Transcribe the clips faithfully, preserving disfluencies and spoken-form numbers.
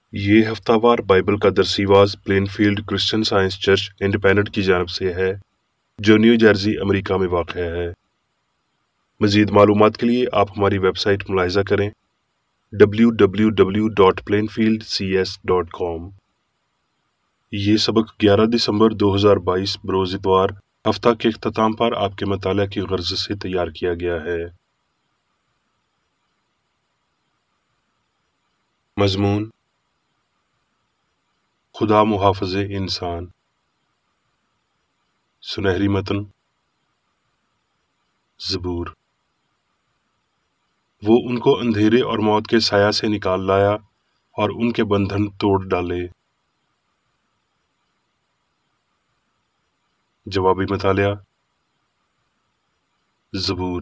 یہ ہفتہ وار بائبل کا درسی was Plainfield Christian Science Church Independent کی جانب سے ہے جو نیو جرسی امریکہ میں واقع ہے۔ مزید معلومات کے لیے آپ ہماری ویب سائٹ ملاحظہ کریں W W W dot Plainfield C S dot com. یہ سبق گیارہ دسمبر دو ہزار بائیس بروز اتوار ہفتہ کے اختتام پر آپ کے مطالعہ کی غرض سے تیار کیا گیا ہے۔ مضمون: خدا محافظ انسان۔ سنہری متن: زبور۔ وہ ان کو اندھیرے اور موت کے سایہ سے نکال لایا اور ان کے بندھن توڑ ڈالے۔ جوابی مطالعہ: زبور۔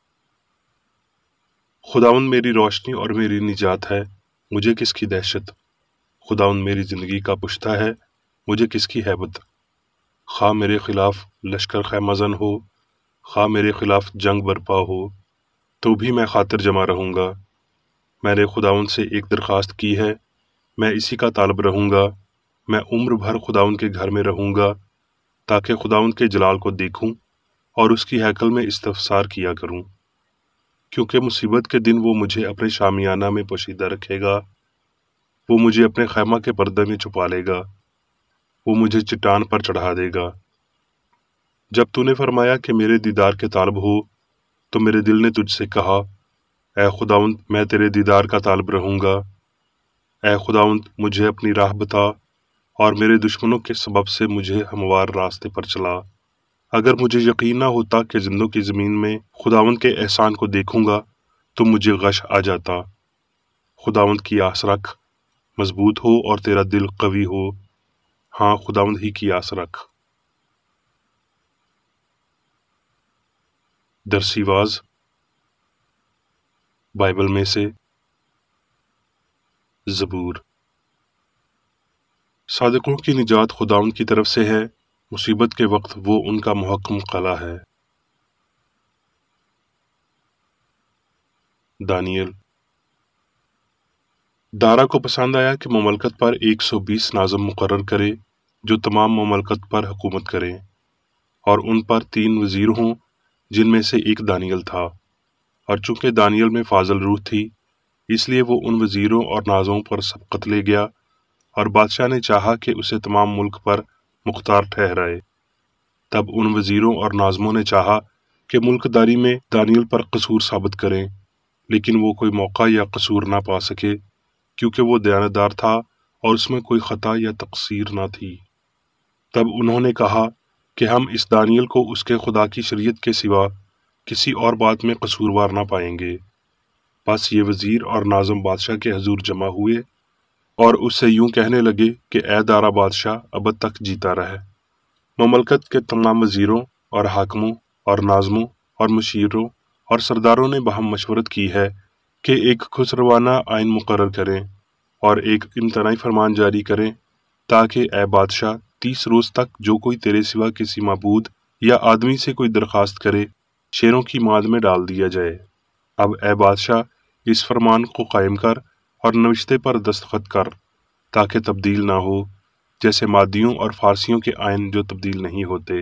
خداوند میری روشنی اور میری نجات ہے، مجھے کس کی دہشت؟ خداوند میری زندگی کا پشتہ ہے، مجھے کس کی ہیبت؟ خواہ میرے خلاف لشکر خیمہ زن ہو، خواہ میرے خلاف جنگ برپا ہو، تو بھی میں خاطر جمع رہوں گا۔ میں نے خداوند سے ایک درخواست کی ہے، میں اسی کا طالب رہوں گا۔ میں عمر بھر خداوند کے گھر میں رہوں گا تاکہ خداوند کے جلال کو دیکھوں اور اس کی ہیکل میں استفسار کیا کروں، کیونکہ مصیبت کے دن وہ مجھے اپنے شامیانہ میں پوشیدہ رکھے گا۔ وہ مجھے اپنے خیمہ کے پردے میں چھپا لے گا، وہ مجھے چٹان پر چڑھا دے گا۔ جب تو نے فرمایا کہ میرے دیدار کے طالب ہو، تو میرے دل نے تجھ سے کہا، اے خداوند میں تیرے دیدار کا طالب رہوں گا۔ اے خداوند مجھے اپنی راہ بتا اور میرے دشمنوں کے سبب سے مجھے ہموار راستے پر چلا۔ اگر مجھے یقین نہ ہوتا کہ زندوں کی زمین میں خداوند کے احسان کو دیکھوں گا تو مجھے غش آ جاتا۔ خداوند کی آس رکھ، مضبوط ہو اور تیرا دل قوی ہو۔ ہاں، خداوند ہی کی آس رکھ۔ درسی واز بائبل میں سے زبور۔ صادقوں کی نجات خداوند کی طرف سے ہے، مصیبت کے وقت وہ ان کا محکم قلعہ ہے۔ دانیل۔ دارا کو پسند آیا کہ مملکت پر ایک سو بیس ناظم مقرر کرے جو تمام مملکت پر حکومت کریں، اور ان پر تین وزیر ہوں جن میں سے ایک دانیل تھا، اور چونکہ دانیل میں فاضل روح تھی اس لیے وہ ان وزیروں اور ناظموں پر سبقت لے گیا، اور بادشاہ نے چاہا کہ اسے تمام ملک پر مختار ٹھہرائے۔ تب ان وزیروں اور ناظموں نے چاہا کہ ملک داری میں دانیل پر قصور ثابت کریں، لیکن وہ کوئی موقع یا قصور نہ پا سکے کیونکہ وہ دیانتدار تھا اور اس میں کوئی خطا یا تقصیر نہ تھی۔ تب انہوں نے کہا کہ ہم اس دانیل کو اس کے خدا کی شریعت کے سوا کسی اور بات میں قصوروار نہ پائیں گے۔ پس یہ وزیر اور ناظم بادشاہ کے حضور جمع ہوئے اور اس سے یوں کہنے لگے کہ اے دارا بادشاہ ابد تک جیتا رہے۔ مملکت کے تمام وزیروں اور حاکموں اور ناظموں اور مشیروں اور سرداروں نے باہم مشورت کی ہے کہ ایک خسروانہ آئین مقرر کریں اور ایک امتناعی فرمان جاری کریں تاکہ اے بادشاہ تیس روز تک جو کوئی تیرے سوا کسی معبود یا آدمی سے کوئی درخواست کرے شیروں کی ماد میں ڈال دیا جائے۔ اب اے بادشاہ اس فرمان کو قائم کر اور نوشتے پر دستخط کر تاکہ تبدیل نہ ہو، جیسے مادیوں اور فارسیوں کے آئین جو تبدیل نہیں ہوتے۔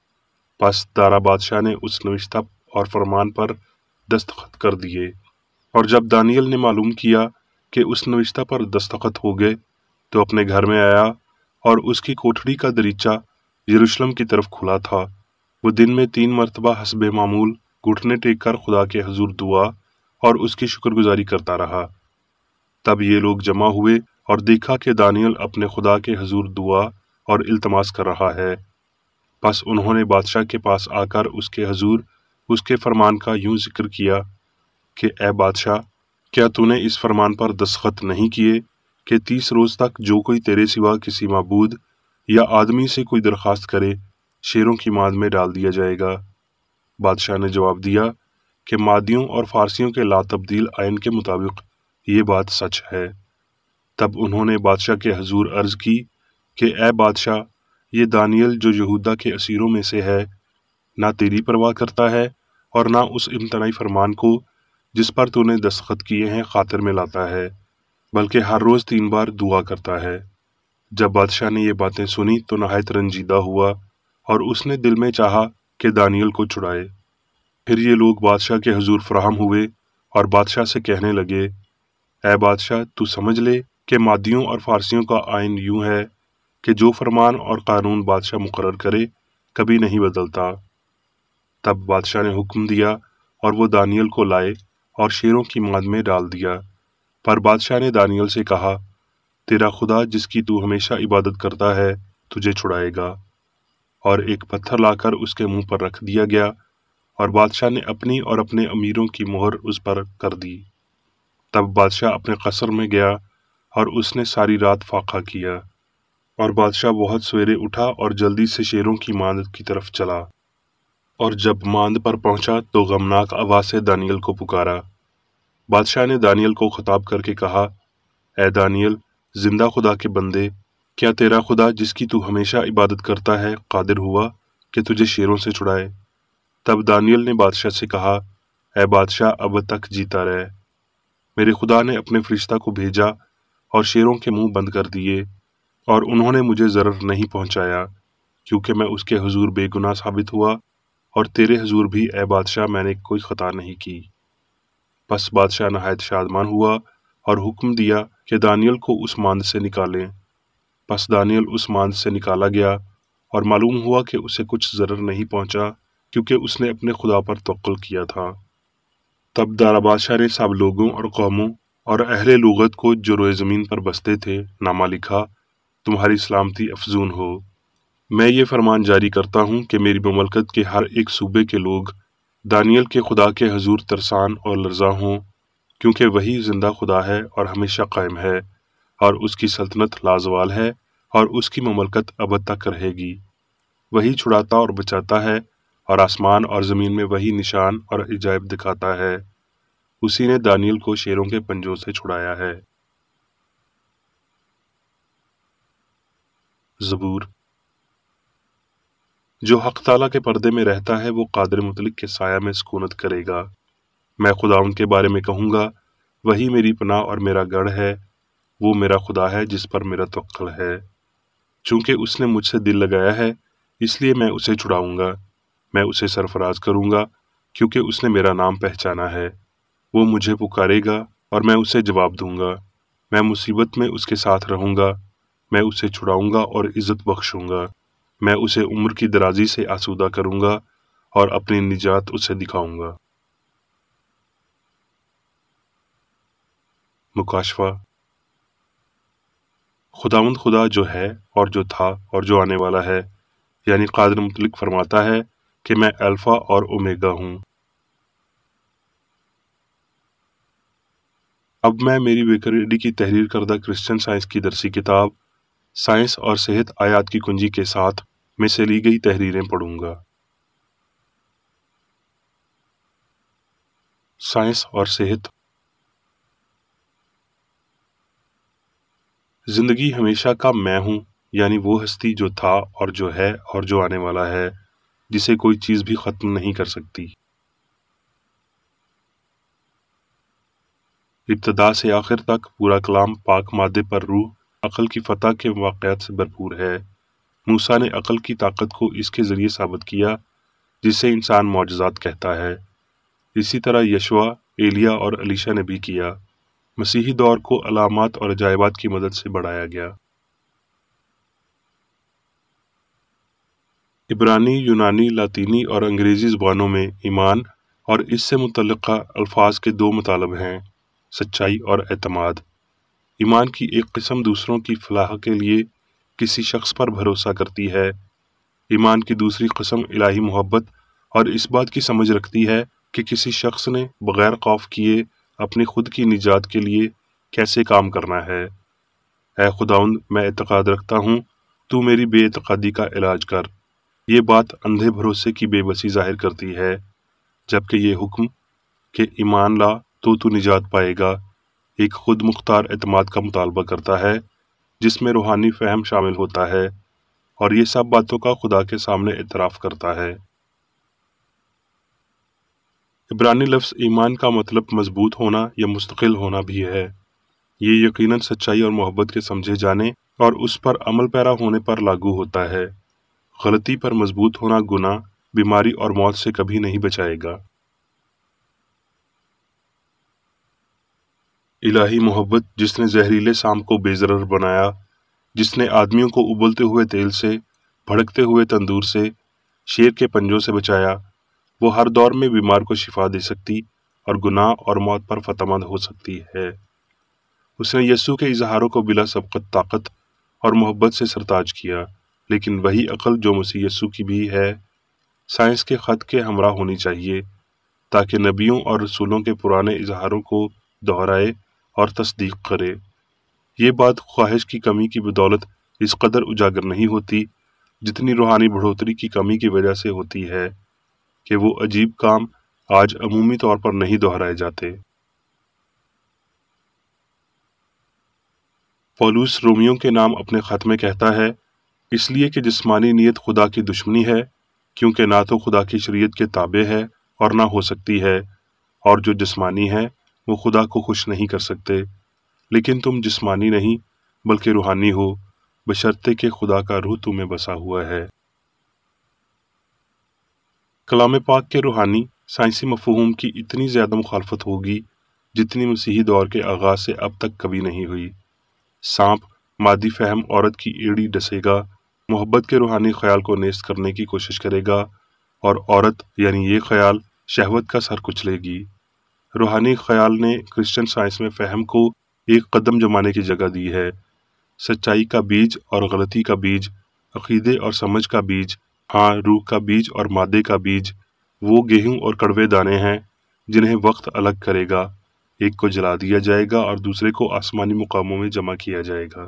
پس دارا بادشاہ نے اس نوشتہ اور فرمان پر دستخط کر دیے، اور جب دانیل نے معلوم کیا کہ اس نوشتہ پر دستخط ہو گئے تو اپنے گھر میں آیا، اور اس کی کوٹھڑی کا دریچہ یروشلم کی طرف کھلا تھا۔ وہ دن میں تین مرتبہ حسب معمول گھٹنے ٹیک کر خدا کے حضور دعا اور اس کی شکر گزاری کرتا رہا۔ تب یہ لوگ جمع ہوئے اور دیکھا کہ دانیل اپنے خدا کے حضور دعا اور التماس کر رہا ہے۔ پس انہوں نے بادشاہ کے پاس آ کر اس کے حضور اس کے فرمان کا یوں ذکر کیا کہ اے بادشاہ، کیا تو نے اس فرمان پر دستخط نہیں کیے کہ تیس روز تک جو کوئی تیرے سوا کسی معبود یا آدمی سے کوئی درخواست کرے شیروں کی ماد میں ڈال دیا جائے گا؟ بادشاہ نے جواب دیا کہ مادیوں اور فارسیوں کے لا تبدیل آئین کے مطابق یہ بات سچ ہے۔ تب انہوں نے بادشاہ کے حضور عرض کی کہ اے بادشاہ، یہ دانیل جو یہودا کے اسیروں میں سے ہے نہ تیری پرواہ کرتا ہے اور نہ اس امتناعی فرمان کو جس پر تو نے دستخط کیے ہیں خاطر میں لاتا ہے۔ بلکہ ہر روز تین بار دعا کرتا ہے۔ جب بادشاہ نے یہ باتیں سنی تو نہایت رنجیدہ ہوا اور اس نے دل میں چاہا کہ دانیل کو چھڑائے۔ پھر یہ لوگ بادشاہ کے حضور فراہم ہوئے اور بادشاہ سے کہنے لگے، اے بادشاہ، تو سمجھ لے کہ مادیوں اور فارسیوں کا آئین یوں ہے کہ جو فرمان اور قانون بادشاہ مقرر کرے کبھی نہیں بدلتا۔ تب بادشاہ نے حکم دیا اور وہ دانیل کو لائے اور شیروں کی ماند میں ڈال دیا۔ پر بادشاہ نے دانیل سے کہا، تیرا خدا جس کی تو ہمیشہ عبادت کرتا ہے تجھے چھڑائے گا۔ اور ایک پتھر لا کر اس کے منہ پر رکھ دیا گیا اور بادشاہ نے اپنی اور اپنے امیروں کی مہر اس پر کر دی۔ تب بادشاہ اپنے قصر میں گیا اور اس نے ساری رات فاقہ کیا، اور بادشاہ بہت سویرے اٹھا اور جلدی سے شیروں کی ماند کی طرف چلا، اور جب ماند پر پہنچا تو غمناک آواز سے دانیل کو پکارا۔ بادشاہ نے دانیل کو خطاب کر کے کہا، اے دانیل، زندہ خدا کے بندے، کیا تیرا خدا جس کی تو ہمیشہ عبادت کرتا ہے قادر ہوا کہ تجھے شیروں سے چھڑائے؟ تب دانیل نے بادشاہ سے کہا، اے بادشاہ، اب تک جیتا رہے۔ میرے خدا نے اپنے فرشتہ کو بھیجا اور شیروں کے منہ بند کر دیے، اور انہوں نے مجھے ضرر نہیں پہنچایا، کیونکہ میں اس کے حضور بے گناہ ثابت ہوا، اور تیرے حضور بھی اے بادشاہ میں نے کوئی خطا نہیں کی۔ پس بادشاہ نہایت شادمان ہوا اور حکم دیا کہ دانیل کو اس ماند سے نکالیں۔ پس دانیل اس ماند سے نکالا گیا اور معلوم ہوا کہ اسے کچھ ضرر نہیں پہنچا، کیونکہ اس نے اپنے خدا پر توکل کیا تھا۔ تب دارا بادشاہ نے سب لوگوں اور قوموں اور اہل لغت کو جو روئے زمین پر بستے تھے نامہ لکھا، تمہاری سلامتی افزون ہو۔ میں یہ فرمان جاری کرتا ہوں کہ میری مملکت کے ہر ایک صوبے کے لوگ دانیل کے خدا کے حضور ترسان اور لرزاں ہوں، کیونکہ وہی زندہ خدا ہے اور ہمیشہ قائم ہے، اور اس کی سلطنت لازوال ہے اور اس کی مملکت ابد تک رہے گی۔ وہی چھڑاتا اور بچاتا ہے، اور آسمان اور زمین میں وہی نشان اور عجائب دکھاتا ہے۔ اسی نے دانیل کو شیروں کے پنجوں سے چھڑایا ہے۔ زبور۔ جو حق تعالیٰ کے پردے میں رہتا ہے وہ قادر مطلق کے سایہ میں سکونت کرے گا۔ میں خداوند کے بارے میں کہوں گا، وہی میری پناہ اور میرا گڑھ ہے، وہ میرا خدا ہے جس پر میرا توکل ہے۔ چونکہ اس نے مجھ سے دل لگایا ہے، اس لیے میں اسے چھڑاؤں گا۔ میں اسے سرفراز کروں گا، کیونکہ اس نے میرا نام پہچانا ہے۔ وہ مجھے پکارے گا اور میں اسے جواب دوں گا۔ میں مصیبت میں اس کے ساتھ رہوں گا، میں اسے چھڑاؤں گا اور عزت بخشوں گا۔ میں اسے عمر کی درازی سے آسودہ کروں گا اور اپنی نجات اسے دکھاؤں گا۔ مکاشفہ۔ خداوند خدا جو ہے اور جو تھا اور جو آنے والا ہے، یعنی قادر مطلق فرماتا ہے کہ میں الفا اور اومیگا ہوں۔ اب میں میری ویکیپیڈیا کی تحریر کردہ کرسچن سائنس کی درسی کتاب سائنس اور صحت آیات کی کنجی کے ساتھ میں سے لی گئی تحریریں پڑھوں گا۔ سائنس اور صحت۔ زندگی ہمیشہ کا میں ہوں، یعنی وہ ہستی جو تھا اور جو ہے اور جو آنے والا ہے، جسے کوئی چیز بھی ختم نہیں کر سکتی۔ ابتدا سے آخر تک پورا کلام پاک مادے پر روح عقل کی فتح کے واقعات سے بھرپور ہے۔ موسیٰ نے عقل کی طاقت کو اس کے ذریعے ثابت کیا جسے انسان معجزات کہتا ہے۔ اسی طرح یشوع، ایلیا اور الیشا نے بھی کیا۔ مسیحی دور کو علامات اور عجائبات کی مدد سے بڑھایا گیا۔ عبرانی، یونانی، لاطینی اور انگریزی زبانوں میں ایمان اور اس سے متعلقہ الفاظ کے دو مطالب ہیں: سچائی اور اعتماد۔ ایمان کی ایک قسم دوسروں کی فلاح کے لیے کسی شخص پر بھروسہ کرتی ہے۔ ایمان کی دوسری قسم الہی محبت اور اس بات کی سمجھ رکھتی ہے کہ کسی شخص نے بغیر خوف کیے اپنی خود کی نجات کے لیے کیسے کام کرنا ہے۔ اے خداوند، میں اعتقاد رکھتا ہوں، تو میری بے اعتقادی کا علاج کر۔ یہ بات اندھے بھروسے کی بے بسی ظاہر کرتی ہے، جبکہ یہ حکم کہ ایمان لا تو تو نجات پائے گا ایک خود مختار اعتماد کا مطالبہ کرتا ہے، جس میں روحانی فہم شامل ہوتا ہے اور یہ سب باتوں کا خدا کے سامنے اعتراف کرتا ہے۔ عبرانی لفظ ایمان کا مطلب مضبوط ہونا یا مستقل ہونا بھی ہے۔ یہ یقیناً سچائی اور محبت کے سمجھے جانے اور اس پر عمل پیرا ہونے پر لاگو ہوتا ہے۔ غلطی پر مضبوط ہونا گناہ، بیماری اور موت سے کبھی نہیں بچائے گا۔ الہی محبت جس نے زہریلے سام کو بے ضرر بنایا، جس نے آدمیوں کو ابلتے ہوئے تیل سے، بھڑکتے ہوئے تندور سے، شیر کے پنجوں سے بچایا، وہ ہر دور میں بیمار کو شفا دے سکتی اور گناہ اور موت پر فتح مند ہو سکتی ہے۔ اس نے یسوع کے اظہاروں کو بلا سبقت طاقت اور محبت سے سرتاج کیا، لیکن وہی عقل جو مسیح یسوع کی بھی ہے، سائنس کے خط کے ہمراہ ہونی چاہیے، تاکہ نبیوں اور رسولوں کے پرانے اظہاروں کو دہرائے اور تصدیق کرے۔ یہ بات خواہش کی کمی کی بدولت اس قدر اجاگر نہیں ہوتی جتنی روحانی بڑھوتری کی کمی کی وجہ سے ہوتی ہے کہ وہ عجیب کام آج عمومی طور پر نہیں دہرائے جاتے۔ پولس رومیوں کے نام اپنے خط میں کہتا ہے، اس لیے کہ جسمانی نیت خدا کی دشمنی ہے، کیونکہ نہ تو خدا کی شریعت کے تابع ہے اور نہ ہو سکتی ہے، اور جو جسمانی ہے وہ خدا کو خوش نہیں کر سکتے۔ لیکن تم جسمانی نہیں بلکہ روحانی ہو، بشرطے کہ خدا کا روح تمہیں بسا ہوا ہے۔ کلام پاک کے روحانی سائنسی مفہوم کی اتنی زیادہ مخالفت ہوگی جتنی مسیحی دور کے آغاز سے اب تک کبھی نہیں ہوئی۔ سانپ مادی فہم عورت کی ایڑی ڈسے گا، محبت کے روحانی خیال کو نیست کرنے کی کوشش کرے گا، اور عورت یعنی یہ خیال شہوت کا سر کچلے گی۔ روحانی خیال نے کرسچن سائنس میں فہم کو ایک قدم جمانے کی جگہ دی ہے۔ سچائی کا بیج اور غلطی کا بیج، عقیدے اور سمجھ کا بیج، ہاں روح کا بیج اور مادے کا بیج، وہ گیہوں اور کڑوے دانے ہیں جنہیں وقت الگ کرے گا، ایک کو جلا دیا جائے گا اور دوسرے کو آسمانی مقاموں میں جمع کیا جائے گا۔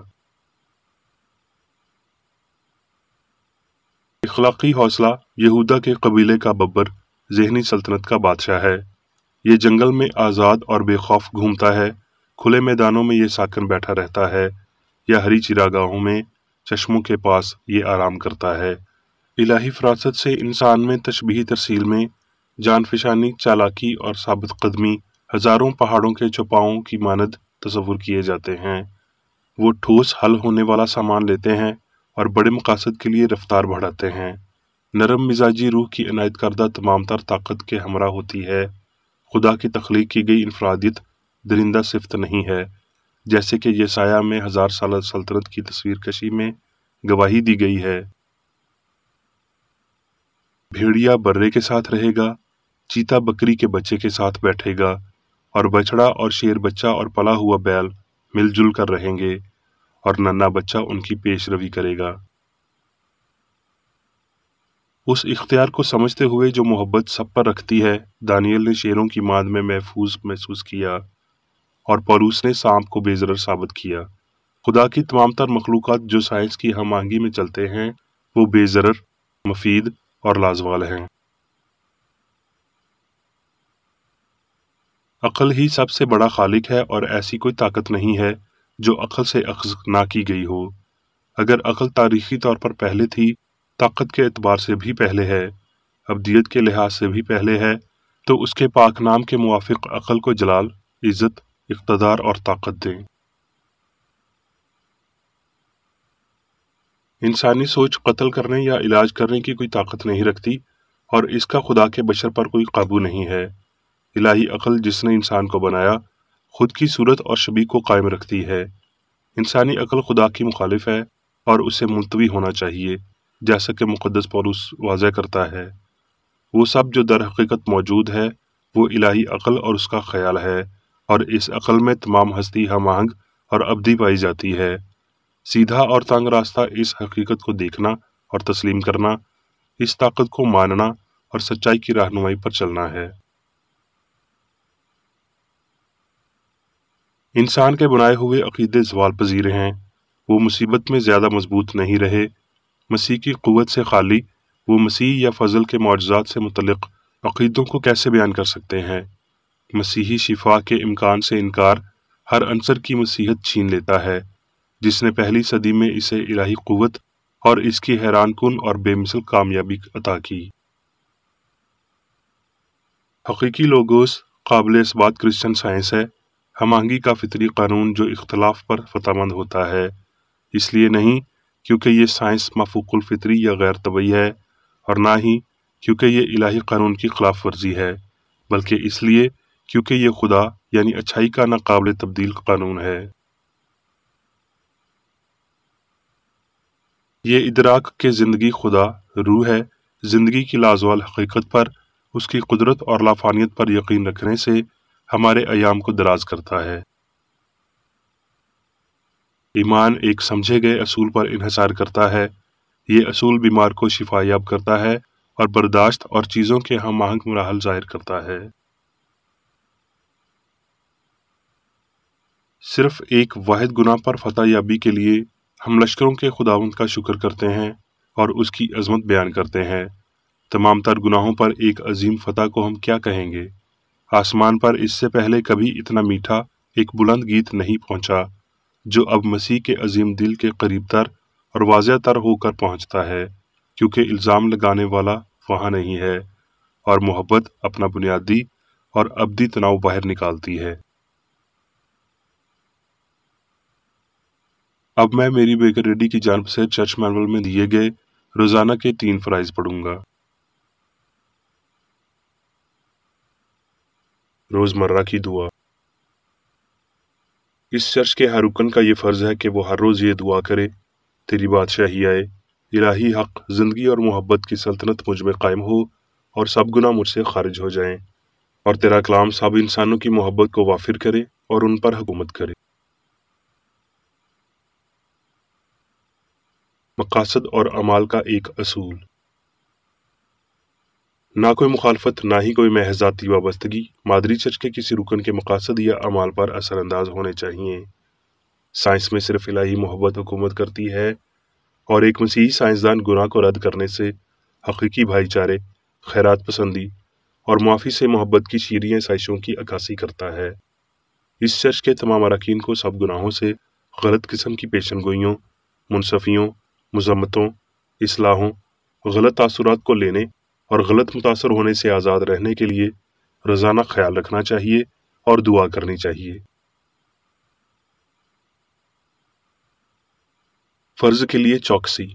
اخلاقی حوصلہ یہودا کے قبیلے کا ببر ذہنی سلطنت کا بادشاہ ہے۔ یہ جنگل میں آزاد اور بے خوف گھومتا ہے، کھلے میدانوں میں یہ ساکن بیٹھا رہتا ہے، یا ہری چراگاہوں میں چشموں کے پاس یہ آرام کرتا ہے۔ الہی فراست سے انسان میں تشبیہی ترسیل میں جان فشانی، چالاکی اور ثابت قدمی ہزاروں پہاڑوں کے چوپاؤں کی مانند تصور کیے جاتے ہیں۔ وہ ٹھوس حل ہونے والا سامان لیتے ہیں اور بڑے مقاصد کے لیے رفتار بڑھاتے ہیں۔ نرم مزاجی روح کی عنایت کردہ تمام تر طاقت کے ہمراہ ہوتی ہے۔ خدا کی تخلیق کی گئی انفرادیت درندہ صفت نہیں ہے، جیسے کہ یسایہ میں ہزار سالہ سلطنت کی تصویر کشی میں گواہی دی گئی ہے۔ بھیڑیا برے کے ساتھ رہے گا، چیتا بکری کے بچے کے ساتھ بیٹھے گا، اور بچڑا اور شیر بچہ اور پلا ہوا بیل مل جل کر رہیں گے، اور ننھا بچہ ان کی پیش روی کرے گا۔ اس اختیار کو سمجھتے ہوئے جو محبت سب پر رکھتی ہے، دانیل نے شیروں کی ماند میں محفوظ محسوس کیا، اور پولس نے سانپ کو بے ضرر ثابت کیا۔ خدا کی تمام تر مخلوقات جو سائنس کی ہم آہنگی میں چلتے ہیں، وہ بے ضرر، مفید اور لازوال ہیں۔ عقل ہی سب سے بڑا خالق ہے، اور ایسی کوئی طاقت نہیں ہے جو عقل سے اخذ نہ کی گئی ہو۔ اگر عقل تاریخی طور پر پہلے تھی، طاقت کے اعتبار سے بھی پہلے ہے، ابدیت کے لحاظ سے بھی پہلے ہے، تو اس کے پاک نام کے موافق عقل کو جلال، عزت، اقتدار اور طاقت دیں۔ انسانی سوچ قتل کرنے یا علاج کرنے کی کوئی طاقت نہیں رکھتی، اور اس کا خدا کے بشر پر کوئی قابو نہیں ہے۔ الہی عقل جس نے انسان کو بنایا، خود کی صورت اور شبیہ کو قائم رکھتی ہے۔ انسانی عقل خدا کی مخالف ہے اور اسے ملتوی ہونا چاہیے، جیسا کہ مقدس پولس واضح کرتا ہے۔ وہ سب جو در حقیقت موجود ہے، وہ الہی عقل اور اس کا خیال ہے، اور اس عقل میں تمام ہستی ہم آہنگ اور ابدی پائی جاتی ہے۔ سیدھا اور تنگ راستہ اس حقیقت کو دیکھنا اور تسلیم کرنا، اس طاقت کو ماننا اور سچائی کی رہنمائی پر چلنا ہے۔ انسان کے بنائے ہوئے عقیدے زوال پذیر ہیں، وہ مصیبت میں زیادہ مضبوط نہیں رہے۔ مسیح کی قوت سے خالی وہ مسیح یا فضل کے معجزات سے متعلق عقیدوں کو کیسے بیان کر سکتے ہیں؟ مسیحی شفا کے امکان سے انکار ہر عنصر کی مسیحت چھین لیتا ہے، جس نے پہلی صدی میں اسے الہی قوت اور اس کی حیران کن اور بے مثل کامیابی عطا کی۔ حقیقی لوگوس قابل اثبات کرسچن سائنس ہے، ہم آہنگی کا فطری قانون جو اختلاف پر فتح مند ہوتا ہے، اس لیے نہیں کیونکہ یہ سائنس مفوق الفطری یا غیر طبعی ہے، اور نہ ہی کیونکہ یہ الہی قانون کی خلاف ورزی ہے، بلکہ اس لیے کیونکہ یہ خدا یعنی اچھائی کا ناقابل تبدیل قانون ہے۔ یہ ادراک کہ زندگی خدا روح ہے، زندگی کی لازوال حقیقت پر، اس کی قدرت اور لافانیت پر یقین رکھنے سے ہمارے ایام کو دراز کرتا ہے۔ ایمان ایک سمجھے گئے اصول پر انحصار کرتا ہے۔ یہ اصول بیمار کو شفا یاب کرتا ہے اور برداشت اور چیزوں کے ہم آہنگ مراحل ظاہر کرتا ہے۔ صرف ایک واحد گناہ پر فتح یابی کے لیے ہم لشکروں کے خداوند کا شکر کرتے ہیں اور اس کی عظمت بیان کرتے ہیں۔ تمام تر گناہوں پر ایک عظیم فتح کو ہم کیا کہیں گے؟ آسمان پر اس سے پہلے کبھی اتنا میٹھا ایک بلند گیت نہیں پہنچا جو اب مسیح کے عظیم دل کے قریب تر اور واضح تر ہو کر پہنچتا ہے، کیونکہ الزام لگانے والا وہاں نہیں ہے اور محبت اپنا بنیادی اور ابدی تناؤ باہر نکالتی ہے۔ اب میں میری بیکر ریڈی کی جانب سے چرچ مینول میں دیے گئے روزانہ کے تین فرائض پڑھوں گا۔ روزمرہ کی دعا۔ اس چرچ کے ہر رکن کا یہ فرض ہے کہ وہ ہر روز یہ دعا کرے: تیری بادشاہی آئے، الہی حق، زندگی اور محبت کی سلطنت مجھ میں قائم ہو اور سب گناہ مجھ سے خارج ہو جائیں، اور تیرا کلام سب انسانوں کی محبت کو وافر کرے اور ان پر حکومت کرے۔ مقاصد اور اعمال کا ایک اصول۔ نہ کوئی مخالفت، نہ ہی کوئی محض ذاتی وابستگی مادری چرچ کے کسی رکن کے مقاصد یا اعمال پر اثر انداز ہونے چاہیے۔ سائنس میں صرف الہی محبت حکومت کرتی ہے، اور ایک مسیحی سائنسدان گناہ کو رد کرنے سے حقیقی بھائی چارے، خیرات پسندی اور معافی سے محبت کی شیریں آسائشوں کی عکاسی کرتا ہے۔ اس چرچ کے تمام اراکین کو سب گناہوں سے، غلط قسم کی پیشن گوئیوں، منصفیوں، مذمتوں، اصلاحوں، غلط تاثرات کو لینے اور غلط متاثر ہونے سے آزاد رہنے کے لیے روزانہ خیال رکھنا چاہیے اور دعا کرنی چاہیے۔ فرض کے لیے چوکسی۔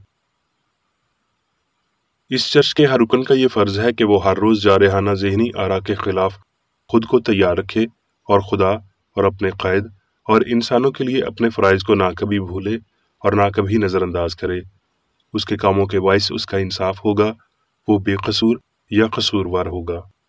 اس چرچ کے ہر رکن کا یہ فرض ہے کہ وہ ہر روز جارحانہ ذہنی آرا کے خلاف خود کو تیار رکھے اور خدا اور اپنے قائد اور انسانوں کے لیے اپنے فرائض کو نہ کبھی بھولے اور نہ کبھی نظر انداز کرے۔ اس کے کاموں کے باعث اس کا انصاف ہوگا، وہ بے قصور یا قصوروار ہوگا۔